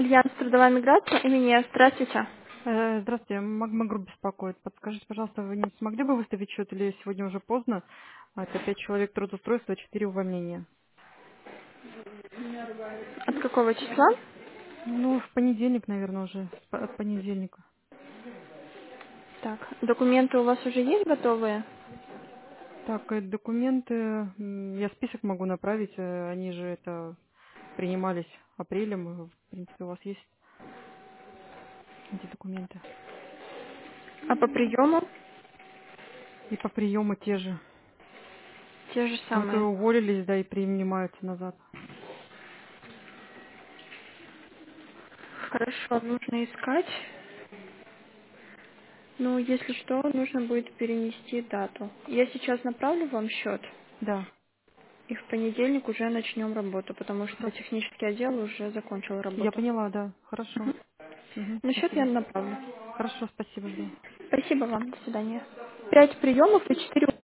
Альянс трудовая миграция имени. Здравствуйте. Здравствуйте, Магма беспокоит. Подскажите, пожалуйста, вы не смогли бы выставить счет или сегодня уже поздно? Это 5 человек трудоустройства, 4 увольнения. От какого числа? Ну, в понедельник, наверное, уже. От понедельника. Так, документы у вас уже есть готовые? Так, документы, я список могу направить, они же это принимались апрелем. В принципе, у вас есть эти документы. А по приему? И по приему те же. Те же Вот и самые. уволились, да, и принимаются назад. Хорошо, нужно искать. Ну, если что, нужно будет перенести дату. Я сейчас направлю вам счет, Да, и в понедельник уже начнем работу, потому что хорошо. технический отдел уже закончил Я работу. поняла, да, хорошо. Мгм. На счет я Спасибо. направлю. Хорошо, спасибо, жду. Спасибо вам. До свидания. 5 приемов и 4